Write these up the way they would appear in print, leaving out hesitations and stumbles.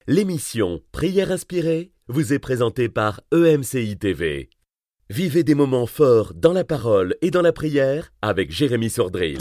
L'émission Prière inspirée vous est présentée par EMCI TV. Vivez des moments forts dans la parole et dans la prière avec Jérémy Sordrill.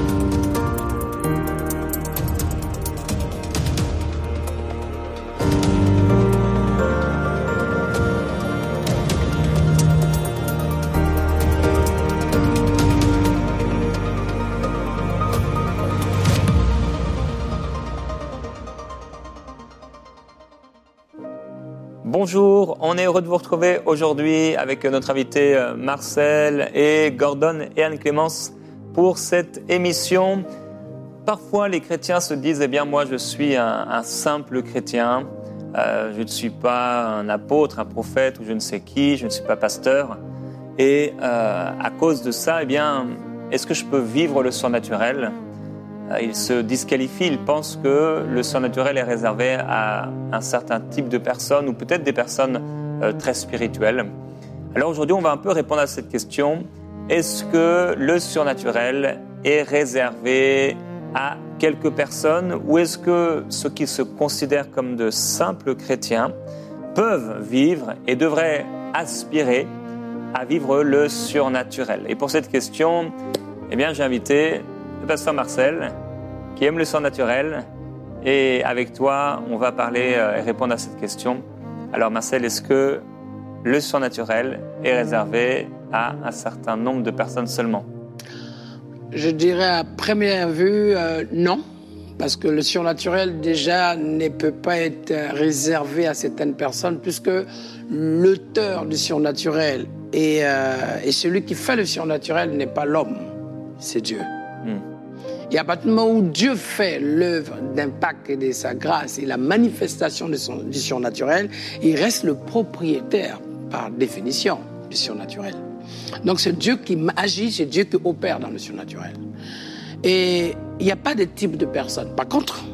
Bonjour, on est heureux de vous retrouver aujourd'hui avec notre invité Marcel et Gordon et Anne-Clémence pour cette émission. Parfois les chrétiens se disent, eh bien moi je suis un simple chrétien, je ne suis pas un apôtre, un prophète ou je ne sais qui, je ne suis pas pasteur. Et à cause de ça, eh bien, est-ce que je peux vivre le surnaturel ? Ils se disqualifient, ils pensent que le surnaturel est réservé à un certain type de personnes ou peut-être des personnes très spirituelles. Alors aujourd'hui, on va un peu répondre à cette question. Est-ce que le surnaturel est réservé à quelques personnes ou est-ce que ceux qui se considèrent comme de simples chrétiens peuvent vivre et devraient aspirer à vivre le surnaturel ? Et pour cette question, eh bien, j'ai invité le pasteur Marcel, qui aime le surnaturel. Et avec toi, on va parler et répondre à cette question. Alors Marcel, est-ce que le surnaturel est réservé à un certain nombre de personnes seulement ? Je dirais à première vue, non. Parce que le surnaturel, déjà, ne peut pas être réservé à certaines personnes, puisque l'auteur du surnaturel et celui qui fait le surnaturel n'est pas l'homme, c'est Dieu. Et à partir du moment où Dieu fait l'œuvre d'impact et de sa grâce et la manifestation du surnaturel, il reste le propriétaire, par définition, du surnaturel. Donc c'est Dieu qui agit, c'est Dieu qui opère dans le surnaturel. Et il n'y a pas de type de personne. Par contre,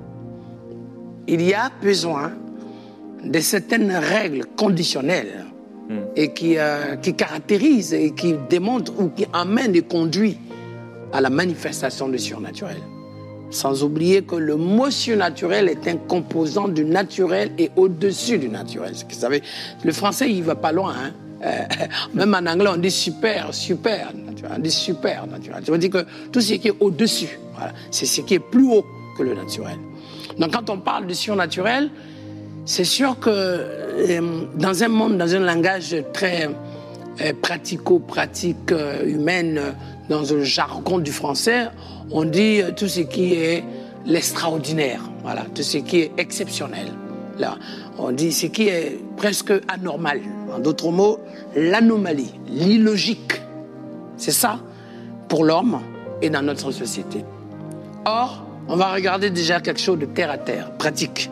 il y a besoin de certaines règles conditionnelles et qui caractérisent et qui démontrent ou qui amènent et conduisent à la manifestation du surnaturel. Sans oublier que le mot surnaturel est un composant du naturel et au-dessus du naturel. Vous savez, le français, il ne va pas loin. Même en anglais, on dit super naturel. On dit super naturel. Ça veut dire que tout ce qui est au-dessus, voilà, c'est ce qui est plus haut que le naturel. Donc quand on parle du surnaturel, c'est sûr que dans un monde, dans un langage très pratico-pratique humaine, dans le jargon du français, on dit tout ce qui est l'extraordinaire, voilà, tout ce qui est exceptionnel. Là, on dit ce qui est presque anormal. En d'autres mots, l'anomalie, l'illogique. C'est ça pour l'homme et dans notre société. Or, on va regarder déjà quelque chose de terre à terre, pratique.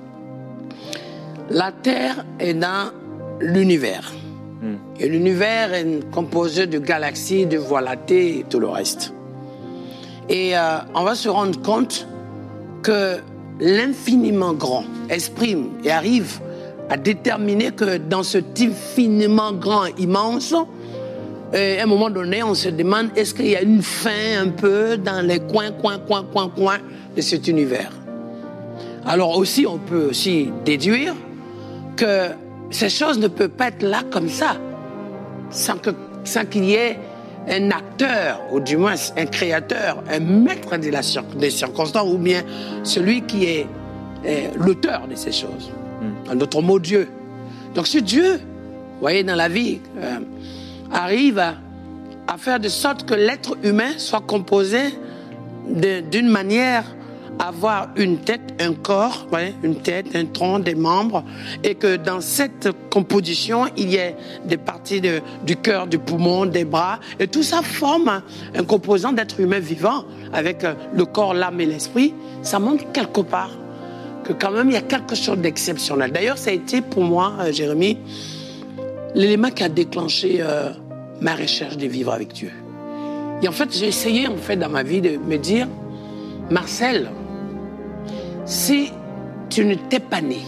La Terre est dans l'univers. Et l'univers est composé de galaxies, de voies lactées et tout le reste. Et on va se rendre compte que l'infiniment grand exprime et arrive à déterminer que dans ce infiniment grand, immense, à un moment donné, on se demande est-ce qu'il y a une fin un peu dans les coins de cet univers. Alors aussi, on peut aussi déduire que ces choses ne peuvent pas être là comme ça, sans qu'il y ait un acteur, ou du moins un créateur, un maître des circonstances, ou bien celui qui est l'auteur de ces choses. En d'autres mots, Dieu. Donc si Dieu, vous voyez, dans la vie, arrive à faire de sorte que l'être humain soit composé d'une manière avoir une tête, un corps, ouais, une tête, un tronc, des membres, et que dans cette composition, il y ait des parties du cœur, du poumon, des bras, et tout ça forme un composant d'être humain vivant, avec le corps, l'âme et l'esprit. Ça montre quelque part que quand même il y a quelque chose d'exceptionnel. D'ailleurs, ça a été pour moi, Jérémy, l'élément qui a déclenché ma recherche de vivre avec Dieu. Et en fait, j'ai essayé dans ma vie de me dire, Marcel, si tu ne t'es pas né,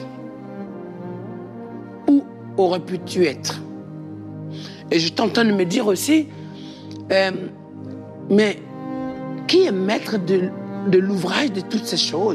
où aurais-tu être ? Et je t'entends me dire aussi, mais qui est maître de l'ouvrage de toutes ces choses ?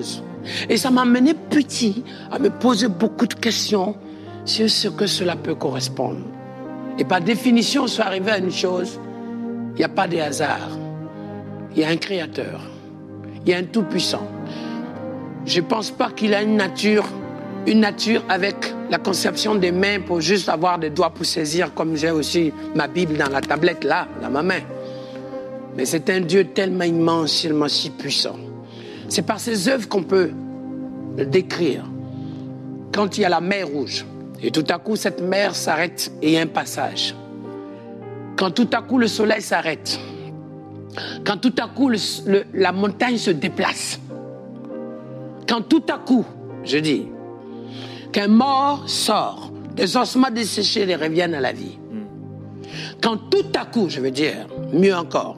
Et ça m'a amené petit à me poser beaucoup de questions sur ce que cela peut correspondre. Et par définition, je suis arrivé à une chose, il n'y a pas de hasard. Il y a un créateur. Il y a un tout-puissant. Je ne pense pas qu'il a une nature avec la conception des mains pour juste avoir des doigts pour saisir, comme j'ai aussi ma Bible dans la tablette là, dans ma main. Mais c'est un Dieu tellement immense, tellement si puissant. C'est par ses œuvres qu'on peut le décrire. Quand il y a la mer Rouge, et tout à coup cette mer s'arrête et il y a un passage. Quand tout à coup le soleil s'arrête. Quand tout à coup la montagne se déplace. Quand tout à coup, je dis, qu'un mort sort, des ossements desséchés les reviennent à la vie. Quand tout à coup, je veux dire, mieux encore,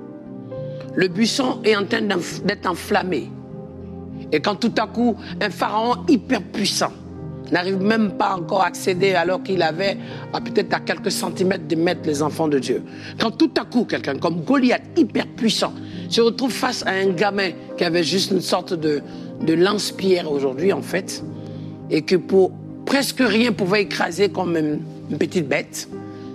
le buisson est en train d'être enflammé. Et quand tout à coup, un pharaon hyper puissant n'arrive même pas encore à accéder alors qu'il avait peut-être à quelques centimètres de mettre les enfants de Dieu. Quand tout à coup, quelqu'un comme Goliath, hyper puissant, se retrouve face à un gamin qui avait juste une sorte de lance-pierre aujourd'hui en fait, et que pour presque rien pouvait écraser comme une petite bête,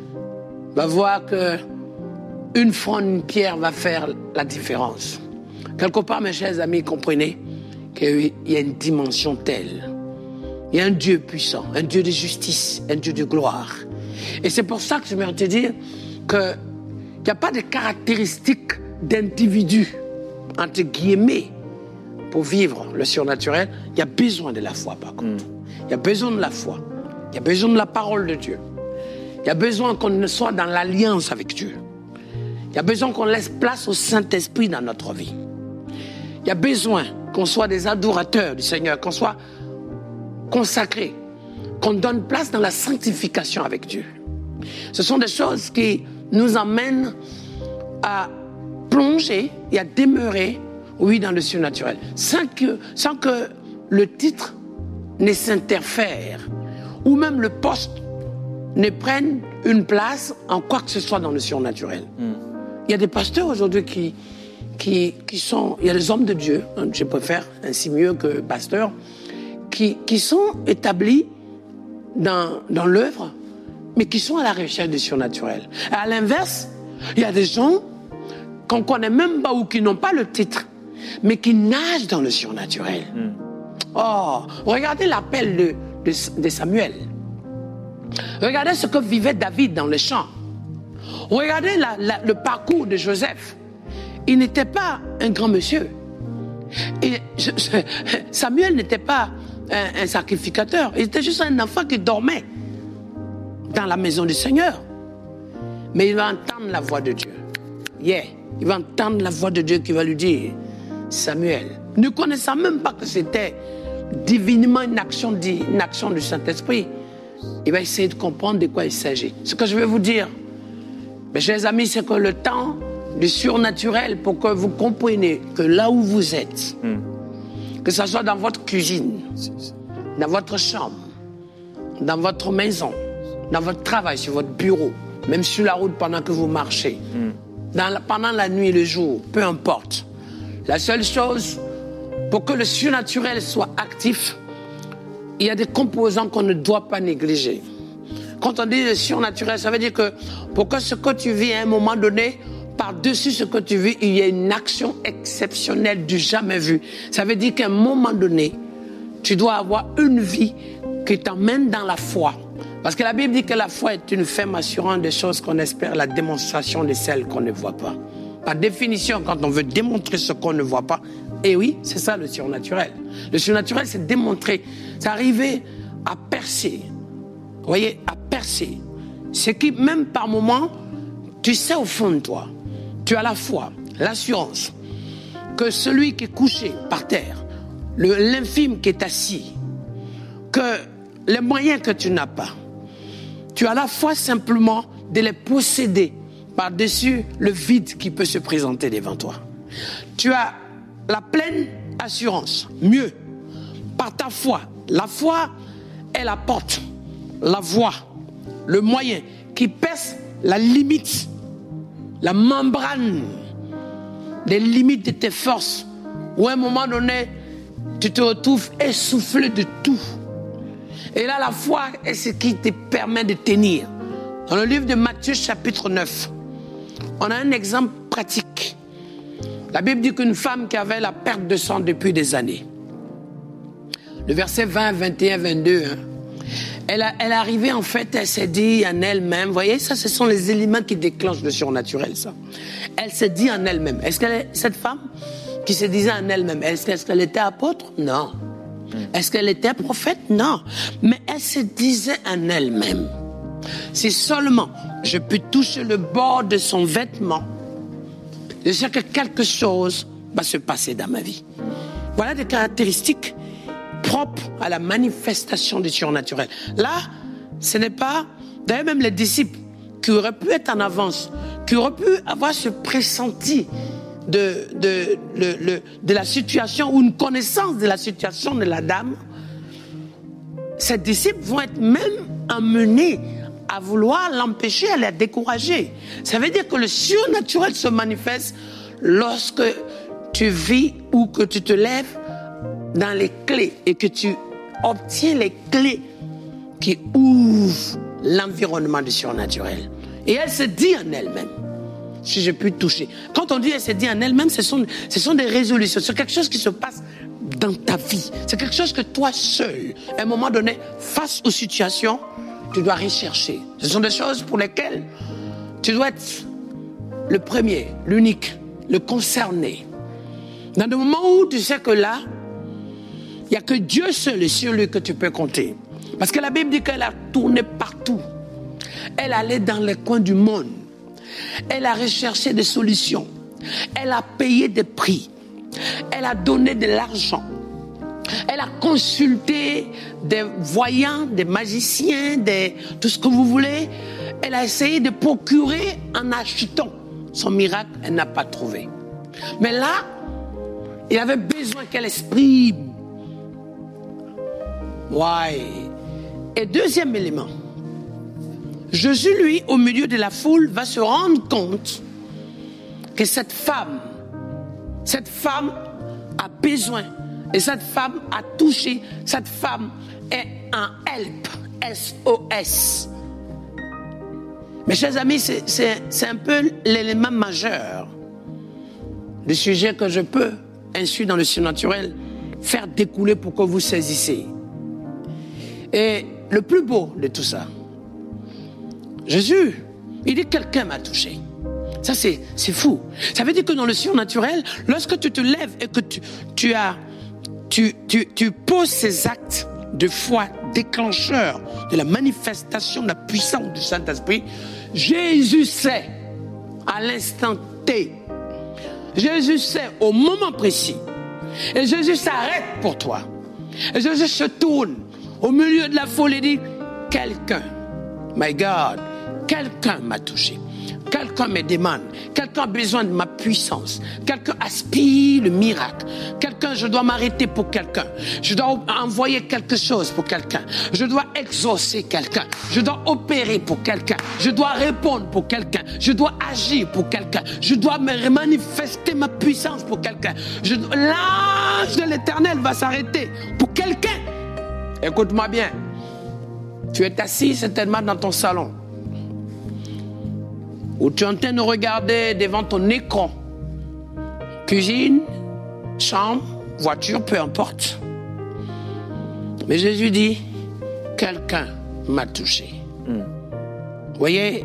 va voir que une fronde, une pierre va faire la différence. Quelque part, mes chers amis, comprenez qu'il y a une dimension telle. Il y a un Dieu puissant, un Dieu de justice, un Dieu de gloire. Et c'est pour ça que je me te dire qu'il n'y a pas de caractéristiques d'individu, entre guillemets, pour vivre le surnaturel. Il y a besoin de la foi, par contre. Il y a besoin de la foi. Il y a besoin de la parole de Dieu. Il y a besoin qu'on soit dans l'alliance avec Dieu. Il y a besoin qu'on laisse place au Saint-Esprit dans notre vie. Il y a besoin qu'on soit des adorateurs du Seigneur, qu'on soit consacrés, qu'on donne place dans la sanctification avec Dieu. Ce sont des choses qui nous amènent à plonger et à demeurer, oui, dans le surnaturel, sans que le titre ne s'interfère, ou même le poste ne prenne une place en quoi que ce soit dans le surnaturel. Il y a des pasteurs aujourd'hui qui sont, il y a des hommes de Dieu, je préfère ainsi mieux que pasteurs, qui sont établis dans l'œuvre, mais qui sont à la recherche du surnaturel. Et à l'inverse, il y a des gens qu'on ne connaît même pas ou qui n'ont pas le titre, mais qui nagent dans le surnaturel. Oh, regardez l'appel de Samuel. Regardez ce que vivait David dans les champs. Regardez le parcours de Joseph. Il n'était pas un grand monsieur. Et Samuel n'était pas un sacrificateur. Il était juste un enfant qui dormait dans la maison du Seigneur. Mais il va entendre la voix de Dieu. Il va entendre la voix de Dieu qui va lui dire, Samuel, ne connaissant même pas que c'était divinement une action du Saint-Esprit, il va essayer de comprendre de quoi il s'agit. Ce que je vais vous dire, mes chers amis, c'est que le temps du surnaturel, pour que vous compreniez que là où vous êtes, que ce soit dans votre cuisine, dans votre chambre, dans votre maison, dans votre travail, sur votre bureau, même sur la route pendant que vous marchez, pendant la nuit et le jour, peu importe. La seule chose, pour que le surnaturel soit actif, il y a des composants qu'on ne doit pas négliger. Quand on dit le surnaturel, ça veut dire que pour que ce que tu vis à un moment donné, par-dessus ce que tu vis, il y a une action exceptionnelle du jamais vu. Ça veut dire qu'à un moment donné, tu dois avoir une vie qui t'emmène dans la foi. Parce que la Bible dit que la foi est une ferme assurance des choses qu'on espère, la démonstration de celles qu'on ne voit pas. Par définition, quand on veut démontrer ce qu'on ne voit pas, et oui, c'est ça le surnaturel. Le surnaturel, c'est démontrer, c'est arriver à percer. Vous voyez, à percer. C'est qui, même par moments, tu sais au fond de toi, tu as la foi, l'assurance, que celui qui est couché par terre, l'infime qui est assis, que les moyens que tu n'as pas, tu as la foi simplement de les posséder par-dessus le vide qui peut se présenter devant toi. Tu as la pleine assurance, mieux, par ta foi. La foi est la porte, la voie, le moyen qui perce la limite, la membrane des limites de tes forces, où à un moment donné, tu te retrouves essoufflé de tout. Et là, la foi est ce qui te permet de tenir. Dans le livre de Matthieu, chapitre 9, on a un exemple pratique. La Bible dit qu'une femme qui avait la perte de sang depuis des années, le verset 20, 21, 22, elle est arrivée en fait, elle s'est dit en elle-même, vous voyez, ça ce sont les éléments qui déclenchent le surnaturel, ça. Elle s'est dit en elle-même, cette femme qui se disait en elle-même, est-ce qu'elle était apôtre? Non. Est-ce qu'elle était prophète? Non. Mais elle se disait en elle-même, si seulement je peux toucher le bord de son vêtement, je sais que quelque chose va se passer dans ma vie. Voilà des caractéristiques propres à la manifestation du surnaturel. Là, ce n'est pas, d'ailleurs même les disciples qui auraient pu être en avance, qui auraient pu avoir ce pressenti de la situation ou une connaissance de la situation de la dame, ces disciples vont être même amenés à vouloir l'empêcher, à la décourager. Ça veut dire que le surnaturel se manifeste lorsque tu vis ou que tu te lèves dans les clés et que tu obtiens les clés qui ouvrent l'environnement du surnaturel. Et elle se dit en elle-même, si je puis toucher. Quand on dit elle se dit en elle-même, ce sont des résolutions. C'est quelque chose qui se passe dans ta vie. C'est quelque chose que toi seul, à un moment donné, face aux situations, tu dois rechercher. Ce sont des choses pour lesquelles tu dois être le premier, l'unique, le concerné. Dans le moment où tu sais que là, il n'y a que Dieu seul et sur lui que tu peux compter. Parce que la Bible dit qu'elle a tourné partout. Elle allait dans les coins du monde. Elle a recherché des solutions. Elle a payé des prix. Elle a donné de l'argent. Elle a consulté des voyants, des magiciens, tout ce que vous voulez. Elle a essayé de procurer en achetant. Son miracle, elle n'a pas trouvé. Mais là, il avait besoin qu'elle exprime. Ouais. Et deuxième élément, Jésus, lui, au milieu de la foule, va se rendre compte que cette femme a besoin. Et cette femme a touché, cette femme est un help, SOS. Mes chers amis, c'est un peu l'élément majeur du sujet que je peux, ainsi dans le surnaturel, faire découler pour que vous saisissiez. Et le plus beau de tout ça, Jésus, il dit quelqu'un m'a touché. Ça c'est fou. Ça veut dire que dans le surnaturel, lorsque tu te lèves et que tu poses ces actes de foi déclencheurs de la manifestation de la puissance du Saint-Esprit, Jésus sait à l'instant T. Jésus sait au moment précis. Et Jésus s'arrête pour toi. Et Jésus se tourne au milieu de la foule et dit, quelqu'un, my God, quelqu'un m'a touché. Quelqu'un me demande, quelqu'un a besoin de ma puissance, quelqu'un aspire le miracle, quelqu'un, je dois m'arrêter pour quelqu'un, je dois envoyer quelque chose pour quelqu'un, je dois exaucer quelqu'un, je dois opérer pour quelqu'un, je dois répondre pour quelqu'un, je dois agir pour quelqu'un, je dois me manifester ma puissance pour quelqu'un. L'ange de l'Éternel va s'arrêter pour quelqu'un. Écoute-moi bien, tu es assis certainement dans ton salon, où tu es en train de regarder devant ton écran, cuisine, chambre, voiture, peu importe. Mais Jésus dit, quelqu'un m'a touché. Vous voyez,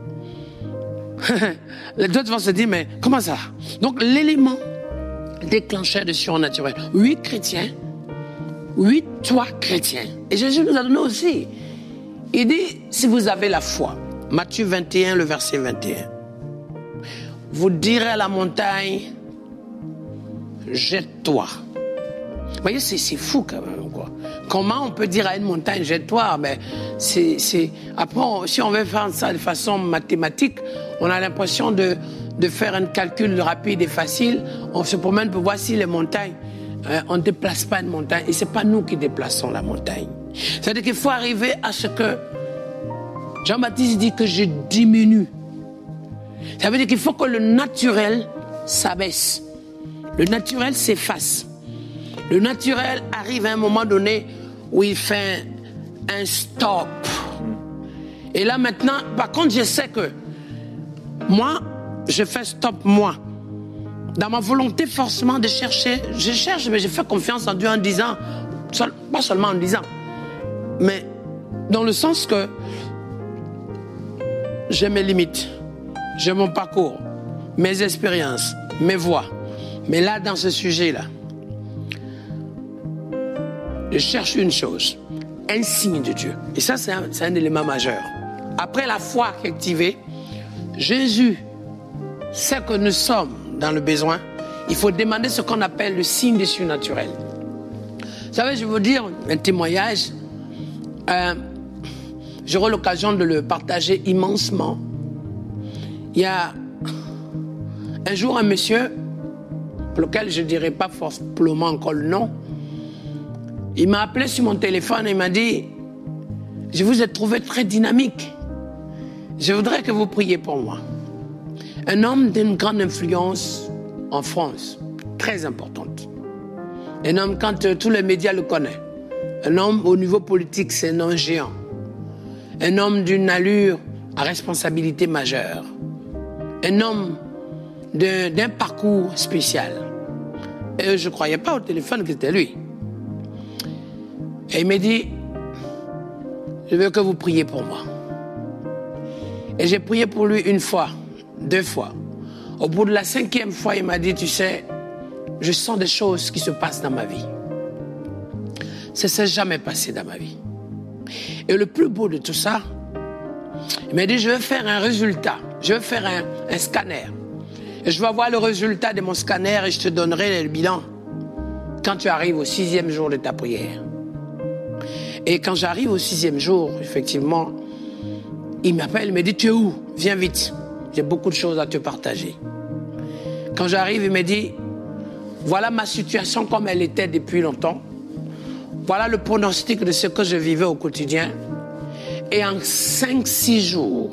les autres vont se dire, mais comment ça? Donc l'élément déclencheur de surnaturel. Oui, chrétien. Oui, toi, chrétien. Et Jésus nous a donné aussi. Il dit, si vous avez la foi, Matthieu 21, le verset 21. Vous direz à la montagne, jette-toi. Vous voyez, c'est fou quand même, quoi. Comment on peut dire à une montagne, jette-toi? Mais après, si on veut faire ça de façon mathématique, on a l'impression de faire un calcul rapide et facile. On se promène pour voir si les montagnes, on ne déplace pas une montagne. Et ce n'est pas nous qui déplaçons la montagne. C'est-à-dire qu'il faut arriver à ce que Jean-Baptiste dit que je diminue. Ça veut dire qu'il faut que le naturel s'abaisse. Le naturel s'efface. Le naturel arrive à un moment donné où il fait un stop. Et là maintenant, par contre, je sais que moi, je fais stop moi. Dans ma volonté forcément de chercher, je cherche, mais je fais confiance en Dieu en disant, pas seulement en disant, mais dans le sens que j'ai mes limites, j'ai mon parcours, mes expériences, mes voies. Mais là, dans ce sujet-là, je cherche une chose, un signe de Dieu. Et ça, c'est un élément majeur. Après la foi activée, Jésus sait que nous sommes dans le besoin. Il faut demander ce qu'on appelle le signe du surnaturel. Vous savez, je vais vous dire un témoignage. J'aurai l'occasion de le partager immensement. Il y a un jour un monsieur, pour lequel je ne dirai pas forcément encore le nom, il m'a appelé sur mon téléphone et il m'a dit « Je vous ai trouvé très dynamique. Je voudrais que vous priez pour moi. » Un homme d'une grande influence en France, très importante. Un homme, quand tous les médias le connaissent. Un homme au niveau politique, c'est un homme géant. Un homme d'une allure à responsabilité majeure. Un homme d'un parcours spécial. Et je ne croyais pas au téléphone que c'était lui. Et il m'a dit, je veux que vous priez pour moi. Et j'ai prié pour lui une fois, 2 fois. Au bout de la 5e fois, il m'a dit, tu sais, je sens des choses qui se passent dans ma vie. Ça ne s'est jamais passé dans ma vie. Et le plus beau de tout ça, il m'a dit, je vais faire un résultat. Je vais faire un scanner. Et je vais avoir le résultat de mon scanner et je te donnerai le bilan quand tu arrives au 6e jour de ta prière. Et quand j'arrive au 6e jour, effectivement, il m'appelle, il me dit, tu es où? Viens vite. J'ai beaucoup de choses à te partager. Quand j'arrive, il me dit, voilà ma situation comme elle était depuis longtemps. Voilà le pronostic de ce que je vivais au quotidien. Et en 5-6 jours,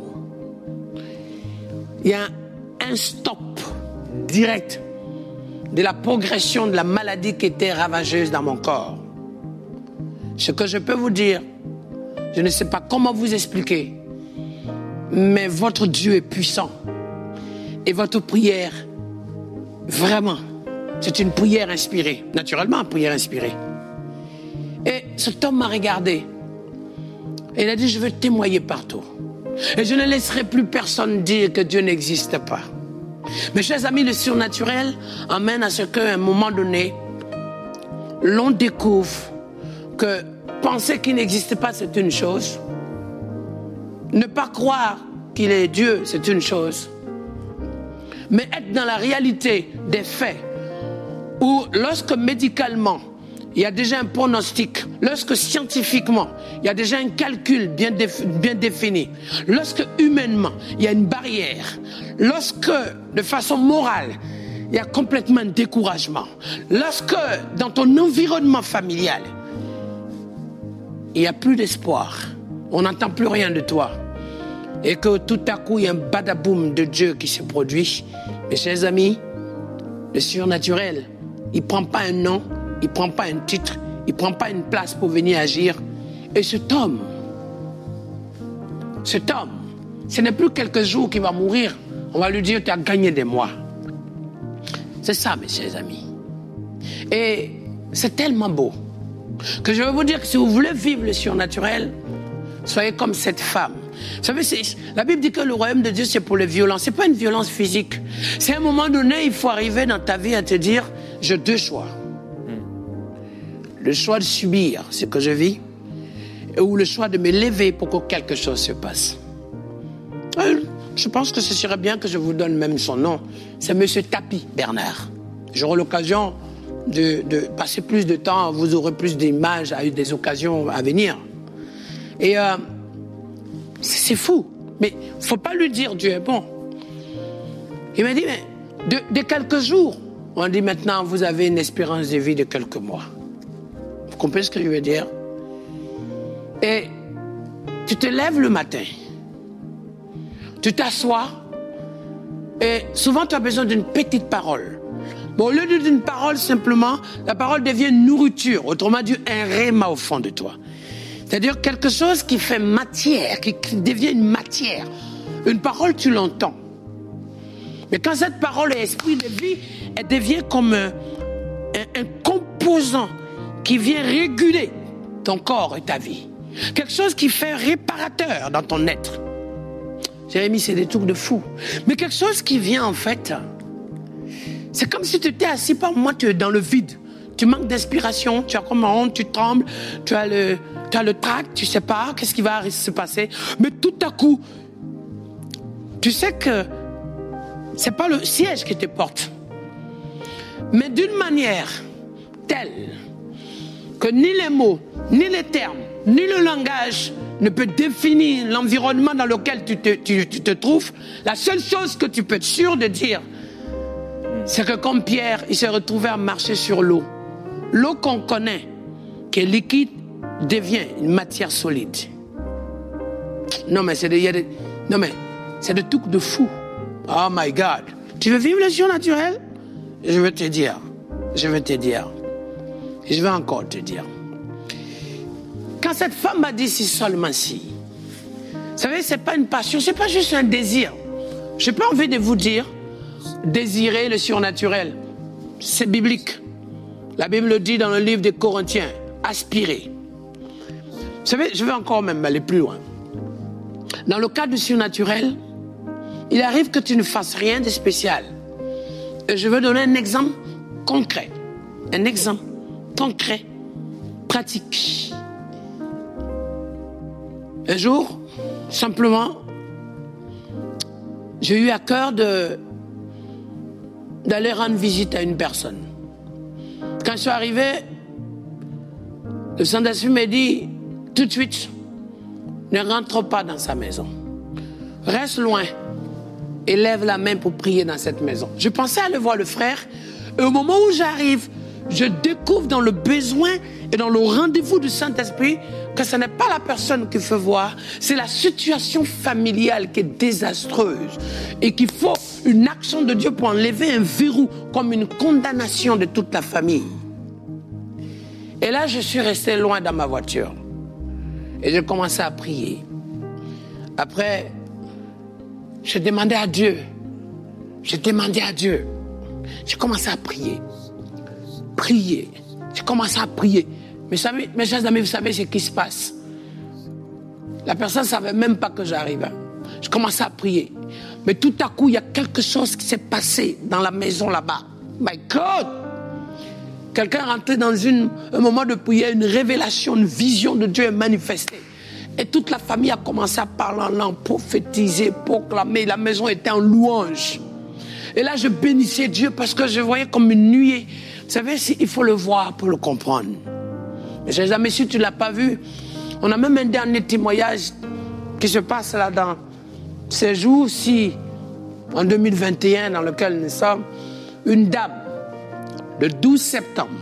il y a un stop direct de la progression de la maladie qui était ravageuse dans mon corps. Ce que je peux vous dire, je ne sais pas comment vous expliquer, mais votre Dieu est puissant. Et votre prière, vraiment, c'est une prière inspirée. Naturellement, une prière inspirée. Et cet homme m'a regardé. Et il a dit, je veux témoigner partout. Et je ne laisserai plus personne dire que Dieu n'existe pas. Mes chers amis, le surnaturel amène à ce qu'à un moment donné, l'on découvre que penser qu'il n'existe pas, c'est une chose. Ne pas croire qu'il est Dieu, c'est une chose. Mais être dans la réalité des faits, où lorsque médicalement, il y a déjà un pronostic, lorsque scientifiquement, il y a déjà un calcul bien défini, lorsque humainement, il y a une barrière, lorsque de façon morale, il y a complètement un découragement, lorsque dans ton environnement familial, il n'y a plus d'espoir, on n'entend plus rien de toi, et que tout à coup, il y a un badaboum de Dieu qui se produit, mes chers amis, le surnaturel, il ne prend pas un nom, il ne prend pas un titre, il ne prend pas une place pour venir agir. Et cet homme, ce n'est plus quelques jours qu'il va mourir. On va lui dire, tu as gagné des mois. C'est ça, mes chers amis. Et c'est tellement beau que je vais vous dire que si vous voulez vivre le surnaturel, soyez comme cette femme. Vous savez, la Bible dit que le royaume de Dieu, c'est pour les violences. Ce n'est pas une violence physique. C'est à un moment donné, il faut arriver dans ta vie à te dire, j'ai 2 choix. Le choix de subir ce que je vis ou le choix de me lever pour que quelque chose se passe. Je pense que ce serait bien que je vous donne même son nom. C'est Monsieur Tapi Bernard. J'aurai l'occasion de passer plus de temps, vous aurez plus d'images, des occasions à venir. Et c'est fou. Mais il ne faut pas lui dire Dieu est bon. Il m'a dit, mais de quelques jours, on dit maintenant vous avez une espérance de vie de quelques mois. Vous comprenez ce que je veux dire? Et tu te lèves le matin, tu t'assois, et souvent tu as besoin d'une petite parole. Bon, au lieu d'une parole simplement, la parole devient une nourriture, autrement dit un réma au fond de toi. C'est-à-dire quelque chose qui fait matière, qui devient une matière. Une parole, tu l'entends. Mais quand cette parole est esprit de vie, elle devient comme un composant qui vient réguler ton corps et ta vie. Quelque chose qui fait réparateur dans ton être. Jérémie, c'est des trucs de fou. Mais quelque chose qui vient en fait, c'est comme si tu étais assis par moi, tu es dans le vide. Tu manques d'inspiration, tu as comme honte, tu trembles, tu as le trac, tu sais pas qu'est-ce qui va se passer. Mais tout à coup, tu sais que c'est pas le siège qui te porte. Mais d'une manière telle que ni les mots, ni les termes, ni le langage ne peut définir l'environnement dans lequel tu te trouves. La seule chose que tu peux être sûr de dire, c'est que comme Pierre, il s'est retrouvé à marcher sur l'eau. L'eau qu'on connaît, qui est liquide, devient une matière solide. Non mais c'est des trucs de fou. Oh my God. Tu veux vivre le surnaturel? Je vais te dire. Et je vais encore te dire. Quand cette femme m'a dit si seulement si, vous savez, c'est pas une passion, c'est pas juste un désir. J'ai pas envie de vous dire désirer le surnaturel. C'est biblique. La Bible le dit dans le livre des Corinthiens. Aspirer. Vous savez, je vais encore même aller plus loin. Dans le cas du surnaturel, il arrive que tu ne fasses rien de spécial. Et je veux donner un exemple concret. Un exemple concret, pratique. Un jour, simplement, j'ai eu à cœur d'aller rendre visite à une personne. Quand je suis arrivé, le Saint-Esprit m'a dit tout de suite, ne rentre pas dans sa maison. Reste loin et lève la main pour prier dans cette maison. Je pensais aller voir le frère et au moment où j'arrive, je découvre dans le besoin et dans le rendez-vous du Saint-Esprit que ce n'est pas la personne qu'il faut voir, c'est la situation familiale qui est désastreuse et qu'il faut une action de Dieu pour enlever un verrou comme une condamnation de toute la famille. Et là, je suis resté loin dans ma voiture et j'ai commencé à prier. Après, j'ai demandé à Dieu. J'ai commencé à prier. J'ai commencé à prier. Mais mes chers amis, vous savez ce qui se passe. La personne ne savait même pas que j'arrivais. Je commençais à prier. Mais tout à coup, il y a quelque chose qui s'est passé dans la maison là-bas. My God! Quelqu'un est rentré dans un moment de prière, une révélation, une vision de Dieu est manifestée. Et toute la famille a commencé à parler en langue, prophétiser, proclamer. La maison était en louange. Et là, je bénissais Dieu parce que je voyais comme une nuée. Vous savez, il faut le voir pour le comprendre. Mais chers amis, si tu ne l'as pas vu, on a même un dernier témoignage qui se passe là dans ces jours-ci, en 2021, dans lequel nous sommes. Une dame, le 12 septembre,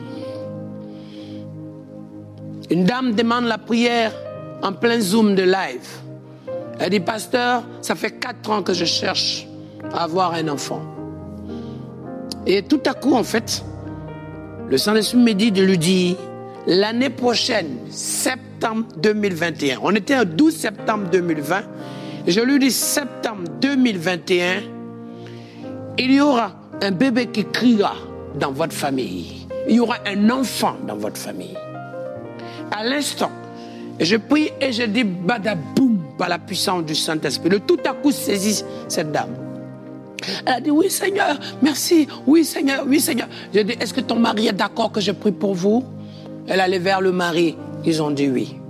une dame demande la prière en plein Zoom de live. Elle dit, pasteur, ça fait 4 ans que je cherche à avoir un enfant. Et tout à coup, en fait, le Saint-Esprit me dit de lui dire, l'année prochaine, septembre 2021, on était au 12 septembre 2020, et je lui dis, septembre 2021, il y aura un bébé qui criera dans votre famille. Il y aura un enfant dans votre famille. À l'instant, je prie et je dis badaboum par la puissance du Saint-Esprit. Le tout à coup saisit cette dame. Elle a dit oui Seigneur, merci, oui Seigneur, oui Seigneur. J'ai dit est-ce que ton mari est d'accord que je prie pour vous? Elle allait vers le mari, ils ont dit oui.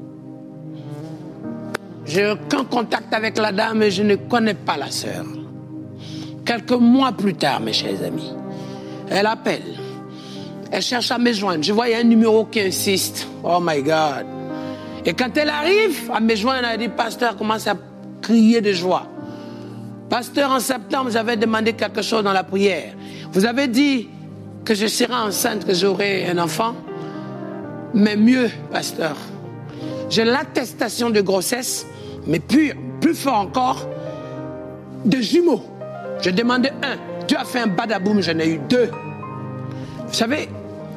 J'ai aucun contact avec la dame et je ne connais pas la sœur. Quelques mois plus tard, mes chers amis, elle appelle. Elle cherche à me joindre. Je vois il y a un numéro qui insiste. Oh my God. Et quand elle arrive à me joindre, elle dit, pasteur, commence à crier de joie. Pasteur, en septembre, j'avais demandé quelque chose dans la prière. Vous avez dit que je serai enceinte, que j'aurai un enfant. Mais mieux, pasteur. J'ai l'attestation de grossesse, mais plus fort encore, de jumeaux. J'ai demandé 1. Dieu a fait un badaboum, j'en ai eu 2. Vous savez,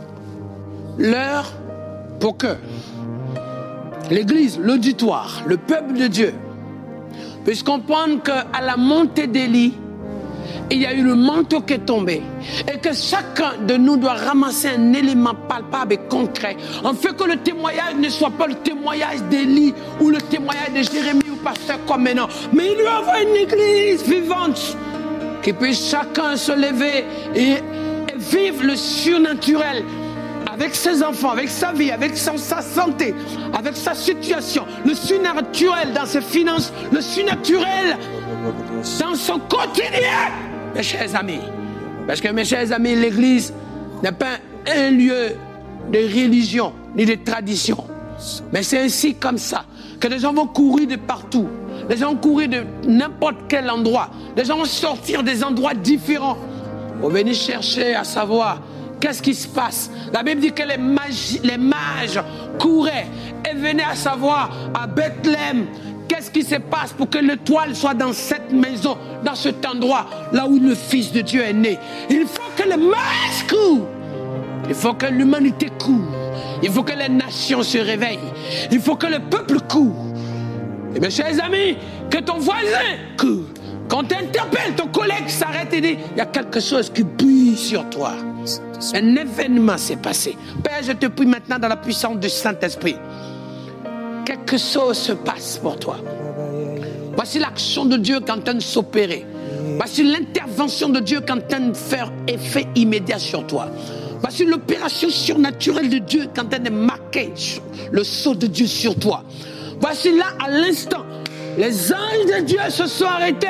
l'heure pour que l'Église, l'auditoire, le peuple de Dieu puisse comprendre qu'à la montée d'Élie, il y a eu le manteau qui est tombé et que chacun de nous doit ramasser un élément palpable et concret, en fait que le témoignage ne soit pas le témoignage d'Élie ou le témoignage de Jérémie ou pasteur comme maintenant, mais il lui envoie une église vivante qui puisse chacun se lever et vivre le surnaturel avec ses enfants, avec sa vie, avec sa santé, avec sa situation, le surnaturel dans ses finances, le surnaturel dans son quotidien. Mes chers amis, parce que mes chers amis, l'église n'est pas un lieu de religion ni de tradition, mais c'est ainsi comme ça que les gens vont courir de partout, les gens vont courir de n'importe quel endroit, les gens vont sortir des endroits différents pour venir chercher à savoir qu'est-ce qui se passe. La Bible dit que les mages couraient et venaient à savoir à Bethléem qu'est-ce qui se passe pour que l'étoile soit dans cette maison, dans cet endroit, là où le Fils de Dieu est né. Il faut que les mages courent. Il faut que l'humanité court. Il faut que les nations se réveillent. Il faut que le peuple court. Et mes chers amis, que ton voisin court. Quand tu interpelles, ton collègue s'arrête et dit, il y a quelque chose qui brille sur toi. Un événement s'est passé. Père, je te prie maintenant dans la puissance du Saint-Esprit. Quelque chose se passe pour toi. Voici l'action de Dieu qui est en train de s'opérer. Voici l'intervention de Dieu qui est en train de faire effet immédiat sur toi. Voici l'opération surnaturelle de Dieu qui est en train de marquer le sceau de Dieu sur toi. Voici là, à l'instant, les anges de Dieu se sont arrêtés.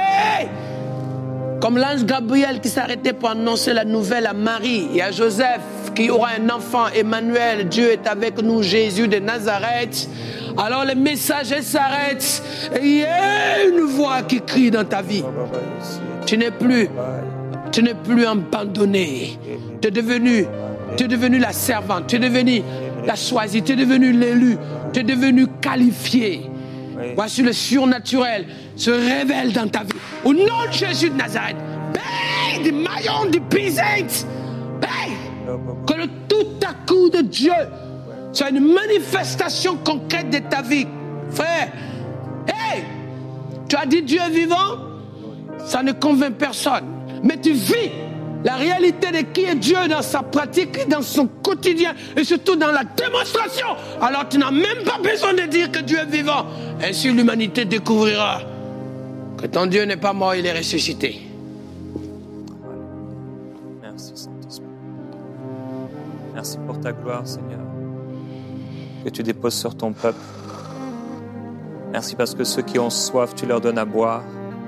Comme l'ange Gabriel qui s'est arrêté pour annoncer la nouvelle à Marie et à Joseph qui aura un enfant, Emmanuel, Dieu est avec nous, Jésus de Nazareth. Alors les messagers s'arrêtent et il y a une voix qui crie dans ta vie. Tu n'es plus abandonné. Tu es devenu la servante, tu es devenu la choisie, tu es devenu l'élu, tu es devenu qualifié. Voici le surnaturel se révèle dans ta vie. Au nom de Jésus de Nazareth, paix des maillons du Byzance, paix, que le tout à coup de Dieu soit une manifestation concrète de ta vie. Frère, hey, tu as dit Dieu est vivant, ça ne convainc personne, mais tu vis la réalité de qui est Dieu dans sa pratique, dans son quotidien et surtout dans la démonstration. Alors tu n'as même pas besoin de dire que Dieu est vivant. Ainsi l'humanité découvrira que ton Dieu n'est pas mort, il est ressuscité. Merci Saint-Esprit. Merci pour ta gloire, Seigneur, que tu déposes sur ton peuple. Merci parce que ceux qui ont soif, tu leur donnes à boire.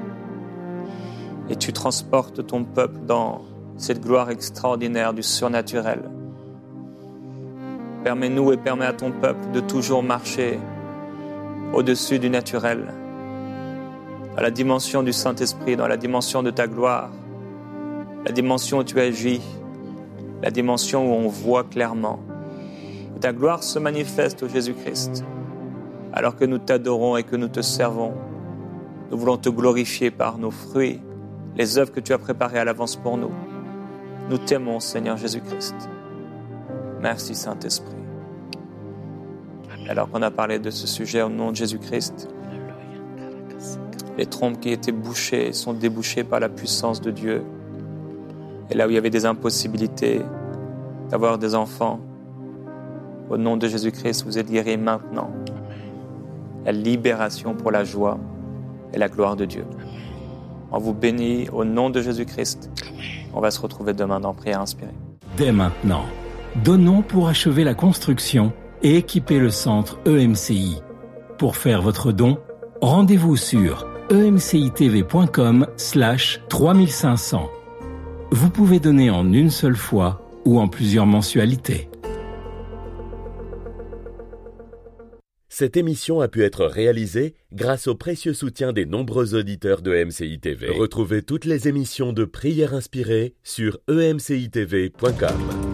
Et tu transportes ton peuple dans cette gloire extraordinaire du surnaturel. Permets-nous et permets à ton peuple de toujours marcher au-dessus du naturel, à la dimension du Saint-Esprit, dans la dimension de ta gloire, la dimension où tu agis, la dimension où on voit clairement. Que ta gloire se manifeste au Jésus-Christ. Alors que nous t'adorons et que nous te servons, nous voulons te glorifier par nos fruits, les œuvres que tu as préparées à l'avance pour nous. Nous t'aimons, Seigneur Jésus-Christ. Merci, Saint-Esprit. Alors qu'on a parlé de ce sujet au nom de Jésus-Christ, les trompes qui étaient bouchées sont débouchées par la puissance de Dieu. Et là où il y avait des impossibilités d'avoir des enfants, au nom de Jésus-Christ, vous êtes guéris maintenant. La libération pour la joie et la gloire de Dieu. On vous bénit au nom de Jésus-Christ. On va se retrouver demain dans Prière Inspirée. Dès maintenant, donnons pour achever la construction et équiper le centre EMCI. Pour faire votre don, rendez-vous sur emcitv.com/3500. Vous pouvez donner en une seule fois ou en plusieurs mensualités. Cette émission a pu être réalisée grâce au précieux soutien des nombreux auditeurs de MCI TV. Retrouvez toutes les émissions de Prière Inspirée sur emcitv.com.